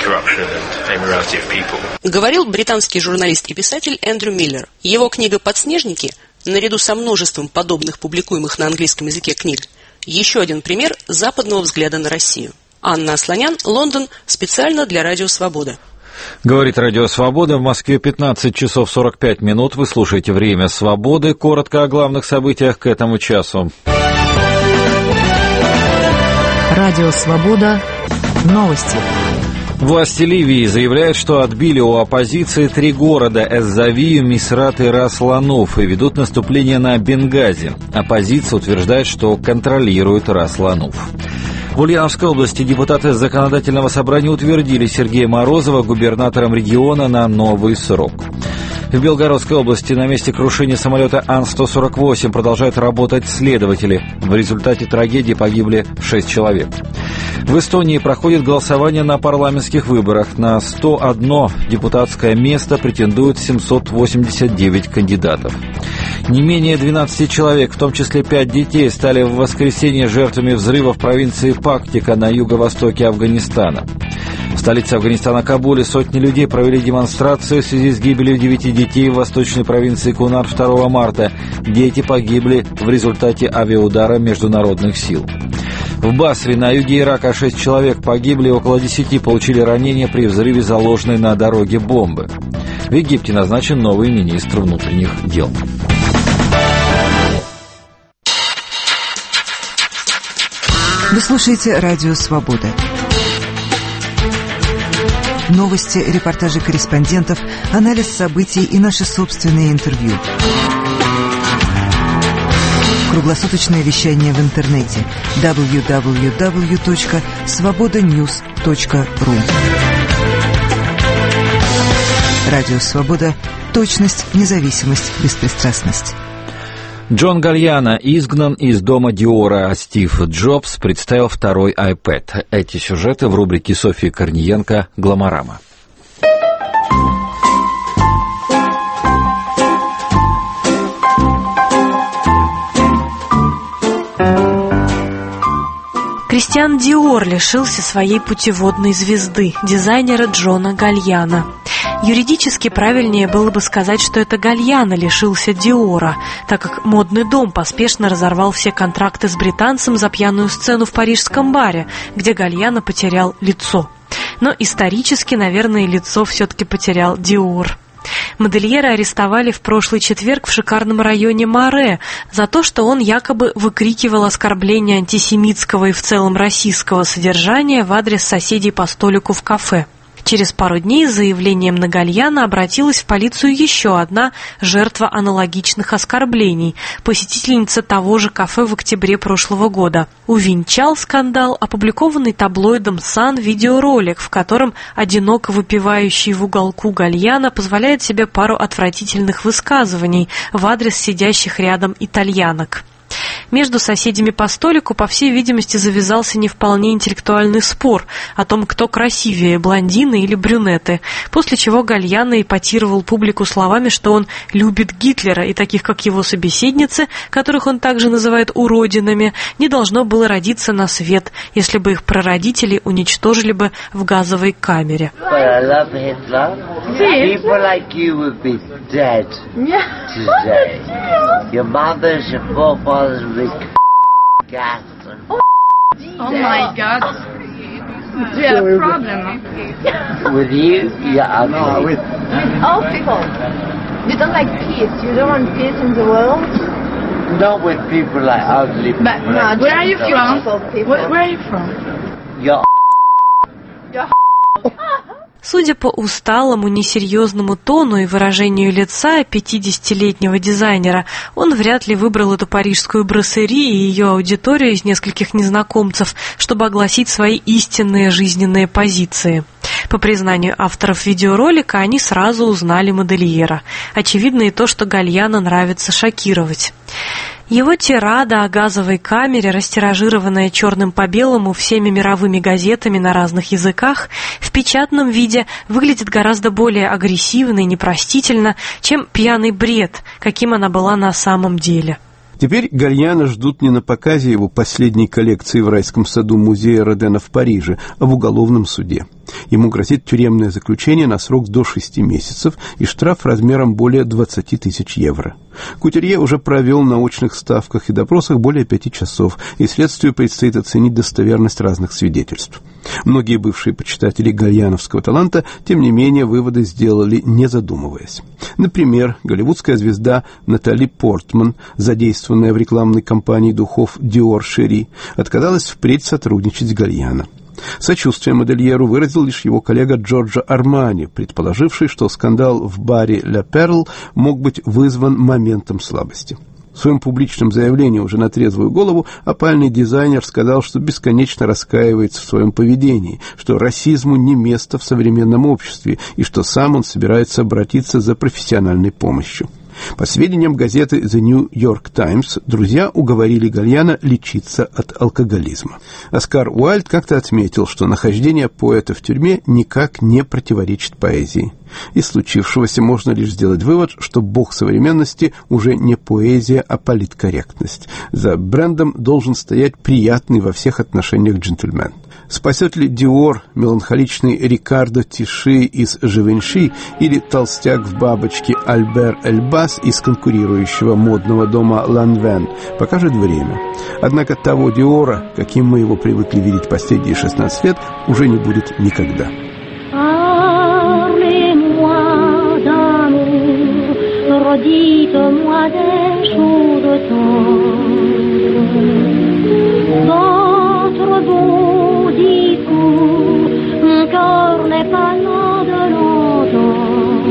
Говорил британский журналист и писатель Эндрю Миллер. Его книга «Подснежники», наряду со множеством подобных публикуемых на английском языке книг, еще один пример западного взгляда на Россию. Анна Асланян, Лондон, специально для Радио Свобода. Говорит Радио Свобода. В Москве пятнадцать часов сорок пять минут. Вы слушаете «Время свободы». Коротко о главных событиях к этому часу. Радио Свобода. Новости. Власти Ливии заявляют, что отбили у оппозиции три города – Эз-Завию, Мисрат и Рас-Лануф, и ведут наступление на Бенгази. Оппозиция утверждает, что контролирует Рас-Лануф. В Ульяновской области депутаты Законодательного собрания утвердили Сергея Морозова губернатором региона на новый срок. В Белгородской области на месте крушения самолета Ан сто сорок восемь продолжают работать следователи. В результате трагедии погибли шесть человек. В Эстонии проходит голосование на парламентских выборах. На сто одно депутатское место претендуют семьсот восемьдесят девять кандидатов. Не менее двенадцати человек, в том числе пять детей, стали в воскресенье жертвами взрыва в провинции Пактика на юго-востоке Афганистана. В столице Афганистана Кабуле сотни людей провели демонстрацию в связи с гибелью девяти детей в восточной провинции Кунар второго марта. Дети погибли в результате авиаудара международных сил. В Басре на юге Ирака шесть человек погибли, около десяти получили ранения при взрыве заложенной на дороге бомбы. В Египте назначен новый министр внутренних дел. Вы слушаете Радио Свобода. Новости, репортажи корреспондентов, анализ событий и наши собственные интервью. Круглосуточное вещание в интернете дабл ю дабл ю дабл ю точка свобода ньюс точка ру. Радио Свобода. Точность, независимость, беспристрастность. Джон Гальяно изгнан из дома Диора, а Стив Джобс представил второй iPad. Эти сюжеты в рубрике Софьи Корниенко «Гламорама». Кристиан Диор лишился своей путеводной звезды, дизайнера Джона Гальяно. Юридически правильнее было бы сказать, что это Гальяно лишился Диора, так как модный дом поспешно разорвал все контракты с британцем за пьяную сцену в парижском баре, где Гальяно потерял лицо. Но исторически, наверное, лицо все-таки потерял Диор. Модельера арестовали в прошлый четверг в шикарном районе Маре за то, что он якобы выкрикивал оскорбления антисемитского и в целом российского содержания в адрес соседей по столику в кафе. Через пару дней с заявлением на Гальяно обратилась в полицию еще одна жертва аналогичных оскорблений, посетительница того же кафе в октябре прошлого года. Увенчал скандал опубликованный таблоидом «Сан» видеоролик, в котором одиноко выпивающий в уголку Гальяно позволяет себе пару отвратительных высказываний в адрес сидящих рядом итальянок. Между соседями по столику, по всей видимости, завязался не вполне интеллектуальный спор о том, кто красивее, блондины или брюнеты, после чего Гальяно эпатировал публику словами, что он любит Гитлера, и таких, как его собеседницы, которых он также называет уродинами, не должно было родиться на свет, если бы их прародители уничтожили бы в газовой камере. Oh my God. Do you have a problem? With you? Yeah, no, with... All people. You don't like peace. You don't want peace in the world? Not with people like ugly people. But no, where are you from? Where, where are you from? You're... You're... Судя по усталому, несерьезному тону и выражению лица пятидесятилетнего дизайнера, он вряд ли выбрал эту парижскую броссери и ее аудиторию из нескольких незнакомцев, чтобы огласить свои истинные жизненные позиции. По признанию авторов видеоролика, они сразу узнали модельера. Очевидно и то, что Гальяно нравится шокировать. Его тирада о газовой камере, растиражированная черным по белому всеми мировыми газетами на разных языках, в печатном виде выглядит гораздо более агрессивно и непростительно, чем пьяный бред, каким она была на самом деле. Теперь Гальяно ждут не на показе его последней коллекции в райском саду музея Родена в Париже, а в уголовном суде. Ему грозит тюремное заключение на срок до шести месяцев и штраф размером более двадцати тысяч евро. Кутюрье уже провел на очных ставках и допросах более пяти часов, и следствию предстоит оценить достоверность разных свидетельств. Многие бывшие почитатели гальяновского таланта, тем не менее, выводы сделали, не задумываясь. Например, голливудская звезда Натали Портман, задействованная в рекламной кампании духов Dior Cherie, отказалась впредь сотрудничать с Гальяно. Сочувствие модельеру выразил лишь его коллега Джорджо Армани, предположивший, что скандал в баре «Ля Перл» мог быть вызван моментом слабости. В своем публичном заявлении уже на трезвую голову опальный дизайнер сказал, что бесконечно раскаивается в своем поведении, что расизму не место в современном обществе и что сам он собирается обратиться за профессиональной помощью. По сведениям газеты The New York Times, друзья уговорили Гальяно лечиться от алкоголизма. Оскар Уайльд как-то отметил, что нахождение поэта в тюрьме никак не противоречит поэзии. Из случившегося можно лишь сделать вывод, что бог современности уже не поэзия, а политкорректность. За брендом должен стоять приятный во всех отношениях джентльмен. Спасет ли Диор меланхоличный Рикардо Тиши из Живенши или толстяк в бабочке Альбер Эльбас из конкурирующего модного дома Ланвен, покажет время. Однако того Диора, каким мы его привыкли видеть последние шестнадцать лет, уже не будет никогда. Dites-moi des choses tendres. Votre beau discours, mon cœur n'est pas loin de l'entendre.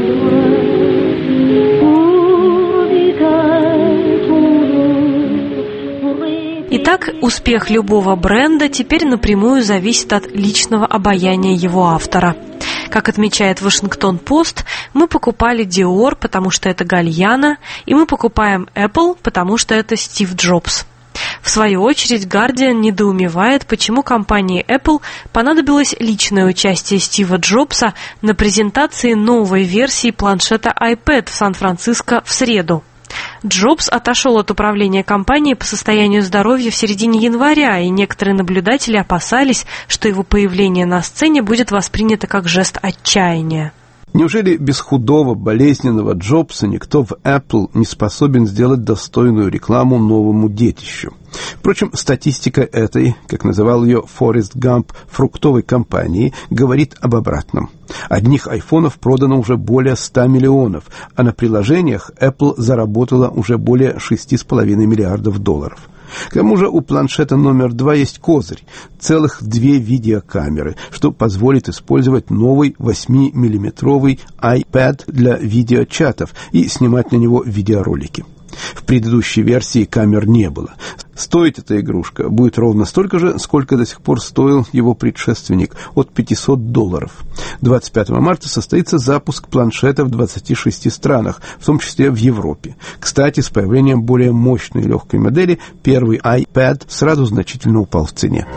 Pourvu que toujours. Итак, успех любого бренда теперь напрямую зависит от личного обаяния его автора. Как отмечает Вашингтон-Пост, мы покупали Dior, потому что это Гальяно, и мы покупаем Apple, потому что это Стив Джобс. В свою очередь, Guardian недоумевает, почему компании Apple понадобилось личное участие Стива Джобса на презентации новой версии планшета iPad в Сан-Франциско в среду. Джобс отошел от управления компанией по состоянию здоровья в середине января, и некоторые наблюдатели опасались, что его появление на сцене будет воспринято как жест отчаяния. Неужели без худого, болезненного Джобса никто в Apple не способен сделать достойную рекламу новому детищу? Впрочем, статистика этой, как называл ее Форест Гамп, фруктовой компании, говорит об обратном. Одних айфонов продано уже более ста миллионов, а на приложениях Apple заработала уже более шести с половиной миллиардов долларов. К тому же у планшета номер два есть козырь – целых две видеокамеры, что позволит использовать новый восьмимиллиметровый iPad для видеочатов и снимать на него видеоролики. В предыдущей версии камер не было. Стоить эта игрушка будет ровно столько же, сколько до сих пор стоил его предшественник – от пятисот долларов. двадцать пятого марта состоится запуск планшета в двадцати шести странах, в том числе в Европе. Кстати, с появлением более мощной и легкой модели первый iPad сразу значительно упал в цене.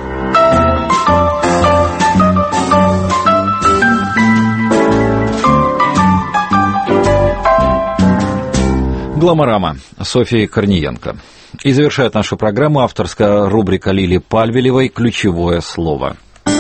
Гламорама. Софья Корниенко. И завершает нашу программу авторская рубрика Лили Пальвелевой «Ключевое слово».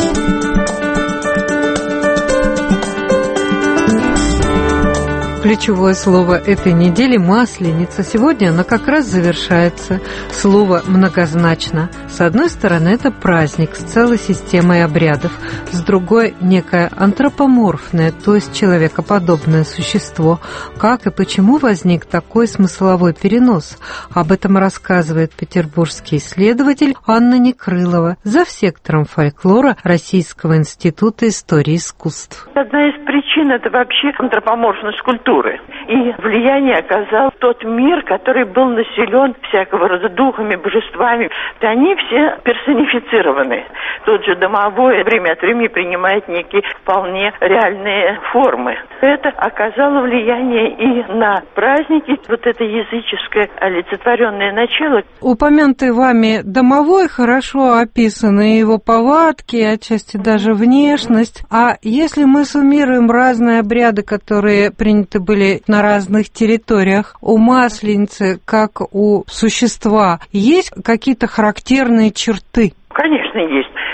Ключевое слово этой недели – «масленица». Сегодня она как раз завершается. Слово многозначно. С одной стороны, это праздник с целой системой обрядов. С другой – некое антропоморфное, то есть человекоподобное существо. Как и почему возник такой смысловой перенос? Об этом рассказывает петербургский исследователь Анна Некрылова, завсектором фольклора Российского института истории искусств. Одна из причин – это вообще антропоморфность культуры. И влияние оказал тот мир, который был населен всякого рода духами, божествами. Они все персонифицированы. Тот же домовой время от времени принимает некие вполне реальные формы. Это оказало влияние и на праздники. Вот это языческое олицетворенное начало. Упомянутый вами домовой хорошо описаны его повадки, отчасти даже внешность. А если мы суммируем разные обряды, которые приняты были на разных территориях, у масленицы, как у существа, есть какие-то характерные черты? Конечно, есть.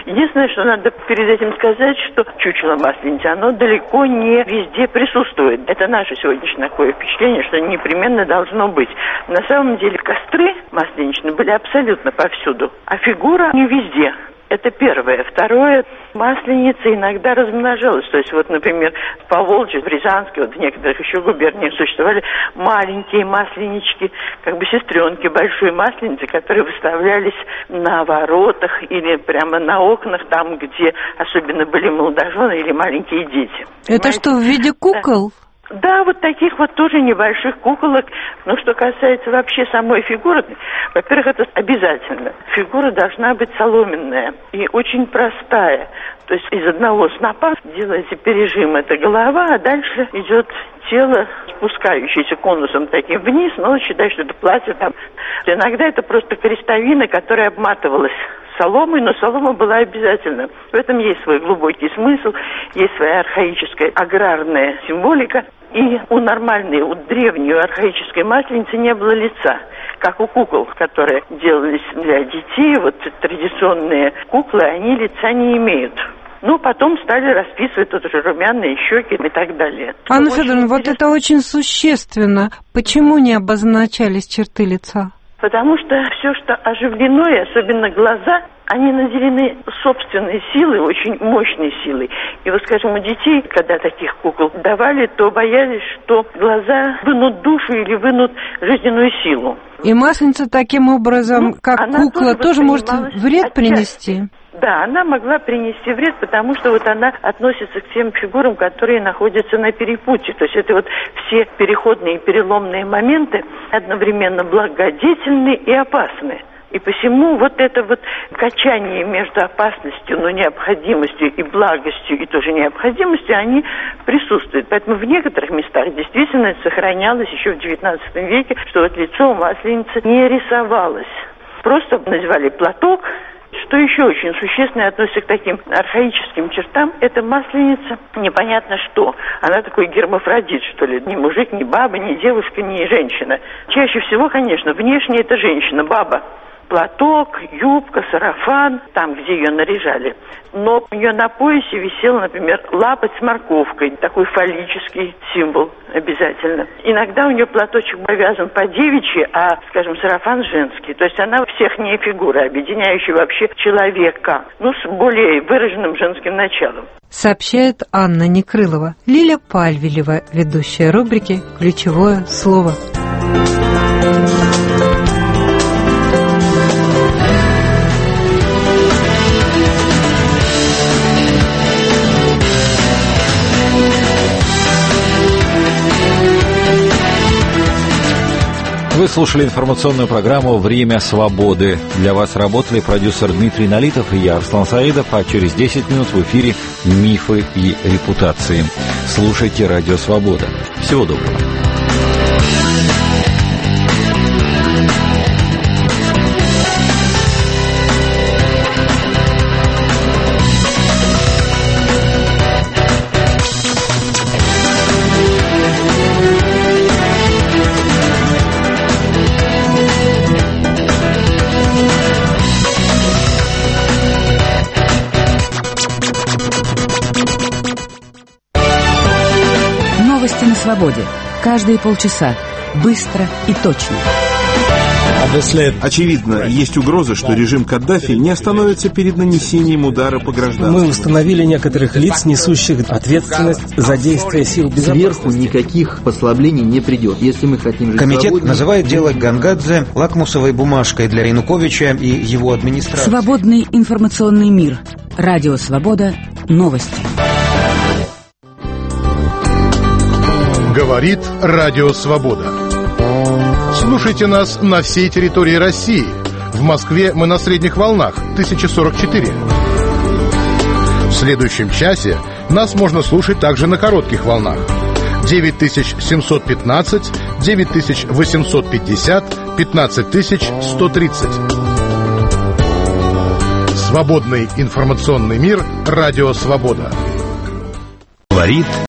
Единственное, что надо перед этим сказать, что чучело масленицы, оно далеко не везде присутствует. Это наше сегодняшнее такое впечатление, что непременно должно быть. На самом деле костры масленичные были абсолютно повсюду, а фигура не везде. Это первое. Второе, масленица иногда размножалась. То есть, вот, например, в Поволжье, в Рязанске, вот в некоторых еще губерниях существовали маленькие масленички, как бы сестренки большой масленицы, которые выставлялись на воротах или прямо на окнах, там, где особенно были молодожены или маленькие дети. Это Понимаете? что, в виде кукол? Да. Да, вот таких вот тоже небольших куколок. Но что касается вообще самой фигуры, во-первых, это обязательно. Фигура должна быть соломенная и очень простая. То есть из одного снопа делается пережим, это голова, а дальше идет тело, спускающееся конусом таким вниз, но считай, что это платье там. Иногда это просто крестовина, которая обматывалась соломой, но солома была обязательно. В этом есть свой глубокий смысл, есть своя архаическая аграрная символика. И у нормальной, у древней, у архаической масленицы не было лица, как у кукол, которые делались для детей. Вот традиционные куклы, они лица не имеют. Ну, потом стали расписывать тут уже румяные щеки и так далее. Анна Федоровна, вот это очень существенно. Почему не обозначались черты лица? Потому что все, что оживлено, и особенно глаза, они наделены собственной силой, очень мощной силой. И вот, скажем, у детей, когда таких кукол давали, то боялись, что глаза вынут душу или вынут жизненную силу. И масленица таким образом, ну, как кукла, тоже, тоже может вред отчасти принести? Да, она могла принести вред, потому что вот она относится к тем фигурам, которые находятся на перепутье. То есть это вот все переходные и переломные моменты одновременно благодетельны и опасны. И посему вот это вот качание между опасностью, но необходимостью и благостью, и тоже необходимостью, они присутствуют. Поэтому в некоторых местах действительно это сохранялось еще в девятнадцатом веке, что вот лицо у масленицы не рисовалось. Просто называли платок. Что еще очень существенно относится к таким архаическим чертам, это масленица, непонятно что. Она такой гермафродит, что ли, ни мужик, ни баба, ни девушка, ни женщина. Чаще всего, конечно, внешне это женщина, баба. Платок, юбка, сарафан, там, где ее наряжали. Но у нее на поясе висел, например, лапоть с морковкой, такой фаллический символ обязательно. Иногда у нее платочек повязан по девичьи, а, скажем, сарафан женский. То есть она всех не фигура, объединяющая вообще человека, ну, с более выраженным женским началом. Сообщает Анна Некрылова. Лиля Пальвелева, ведущая рубрики «Ключевое слово». Вы слушали информационную программу «Время свободы». Для вас работали продюсер Дмитрий Налитов и я, Руслан Саидов, а через десять минут в эфире «Мифы и репутации». Слушайте «Радио Свобода». Всего доброго. На свободе. Каждые полчаса. Быстро и точно. Очевидно, есть угроза, что режим Каддафи не остановится перед нанесением удара по гражданству. Мы установили некоторых лиц, несущих ответственность за действия сил безопасности. Сверху никаких послаблений не придет, если мы хотим жить Комитет свободно. называет дело Гангадзе лакмусовой бумажкой для Януковича и его администрации. Свободный информационный мир. Радио Свобода. Новости. Говорит Радио Свобода. Слушайте нас на всей территории России. В Москве мы на средних волнах тысяча сорок четыре. В следующем часе нас можно слушать также на коротких волнах девять тысяч семьсот пятнадцать, девять тысяч восемьсот пятьдесят, пятнадцать тысяч сто тридцать. Свободный информационный мир. Радио Свобода. Говорит